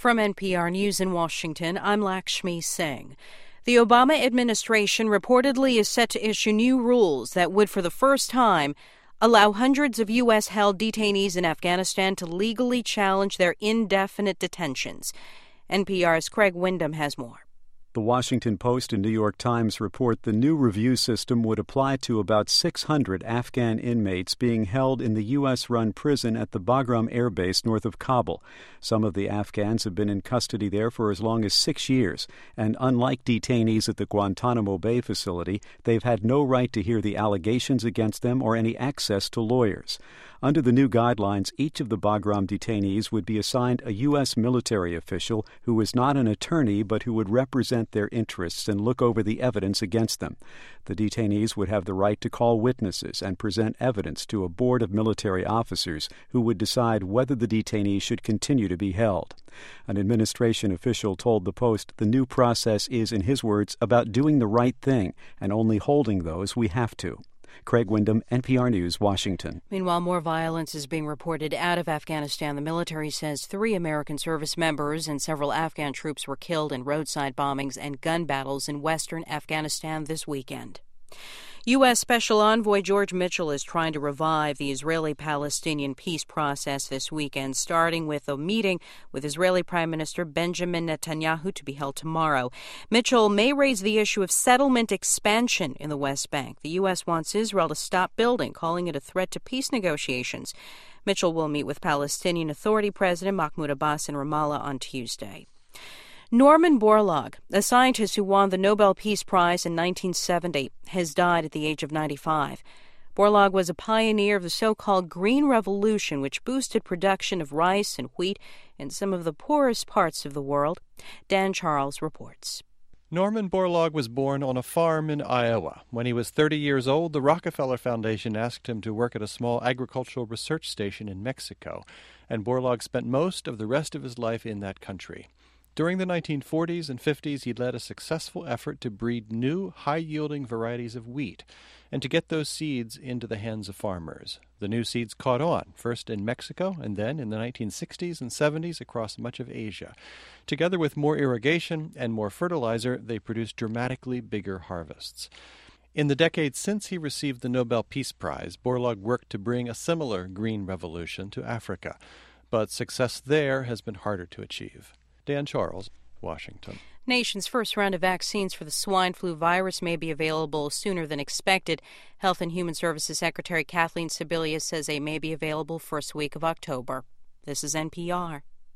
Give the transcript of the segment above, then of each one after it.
From NPR News in Washington, I'm Lakshmi Singh. The Obama administration reportedly is set to issue new rules that would, for the first time, allow hundreds of U.S.-held detainees in Afghanistan to legally challenge their indefinite detentions. NPR's Craig Windham has more. The Washington Post and New York Times report the new review system would apply to about 600 Afghan inmates being held in the U.S.-run prison at the Bagram Air Base north of Kabul. Some of the Afghans have been in custody there for as long as 6 years, and unlike detainees at the Guantanamo Bay facility, they've had no right to hear the allegations against them or any access to lawyers. Under the new guidelines, each of the Bagram detainees would be assigned a U.S. military official who is not an attorney but who would represent their interests and look over the evidence against them. The detainees would have the right to call witnesses and present evidence to a board of military officers who would decide whether the detainees should continue to be held. An administration official told the Post the new process is, in his words, about doing the right thing and only holding those we have to. Craig Windham, NPR News, Washington. Meanwhile, more violence is being reported out of Afghanistan. The military says 3 American service members and several Afghan troops were killed in roadside bombings and gun battles in western Afghanistan this weekend. U.S. Special Envoy George Mitchell is trying to revive the Israeli-Palestinian peace process this weekend, starting with a meeting with Israeli Prime Minister Benjamin Netanyahu to be held tomorrow. Mitchell may raise the issue of settlement expansion in the West Bank. The U.S. wants Israel to stop building, calling it a threat to peace negotiations. Mitchell will meet with Palestinian Authority President Mahmoud Abbas in Ramallah on Tuesday. Norman Borlaug, a scientist who won the Nobel Peace Prize in 1970, has died at the age of 95. Borlaug was a pioneer of the so-called Green Revolution, which boosted production of rice and wheat in some of the poorest parts of the world. Dan Charles reports. Norman Borlaug was born on a farm in Iowa. When he was 30 years old, the Rockefeller Foundation asked him to work at a small agricultural research station in Mexico, and Borlaug spent most of the rest of his life in that country. During the 1940s and 50s, he led a successful effort to breed new, high-yielding varieties of wheat and to get those seeds into the hands of farmers. The new seeds caught on, first in Mexico and then in the 1960s and 70s across much of Asia. Together with more irrigation and more fertilizer, they produced dramatically bigger harvests. In the decades since he received the Nobel Peace Prize, Borlaug worked to bring a similar green revolution to Africa. But success there has been harder to achieve. Dan Charles, Washington. Nation's first round of vaccines for the swine flu virus may be available sooner than expected. Health and Human Services Secretary Kathleen Sebelius says they may be available first week of October. This is NPR.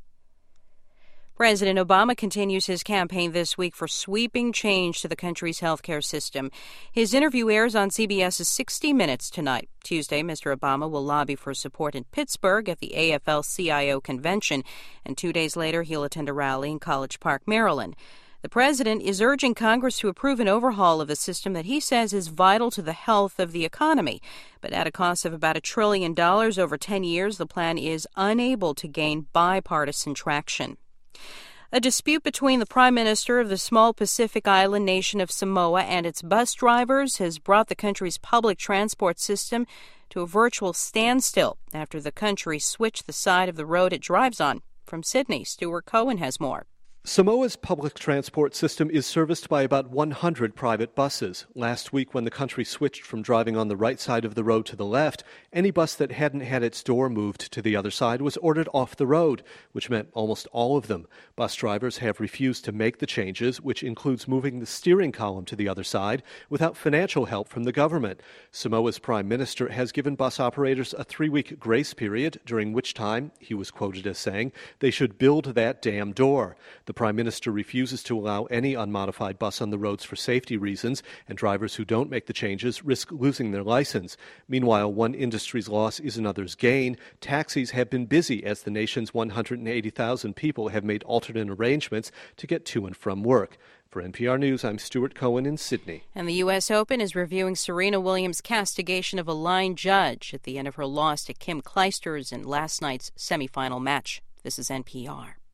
President Obama continues his campaign this week for sweeping change to the country's healthcare system. His interview airs on CBS's 60 Minutes tonight. Tuesday, Mr. Obama will lobby for support in Pittsburgh at the AFL-CIO convention, and 2 days later he'll attend a rally in College Park, Maryland. The president is urging Congress to approve an overhaul of the system that he says is vital to the health of the economy. But at a cost of about $1 trillion over 10 years, the plan is unable to gain bipartisan traction. A dispute between the prime minister of the small Pacific island nation of Samoa and its bus drivers has brought the country's public transport system to a virtual standstill after the country switched the side of the road it drives on. From Sydney, Stuart Cohen has more. Samoa's public transport system is serviced by about 100 private buses. Last week, when the country switched from driving on the right side of the road to the left, any bus that hadn't had its door moved to the other side was ordered off the road, which meant almost all of them. Bus drivers have refused to make the changes, which includes moving the steering column to the other side, without financial help from the government. Samoa's prime minister has given bus operators a 3-week grace period, during which time, he was quoted as saying, they should build that damn door. The Prime Minister refuses to allow any unmodified bus on the roads for safety reasons, and drivers who don't make the changes risk losing their license. Meanwhile, one industry's loss is another's gain. Taxis have been busy as the nation's 180,000 people have made alternate arrangements to get to and from work. For NPR News, I'm Stuart Cohen in Sydney. And the U.S. Open is reviewing Serena Williams' castigation of a line judge at the end of her loss to Kim Clijsters in last night's semifinal match. This is NPR.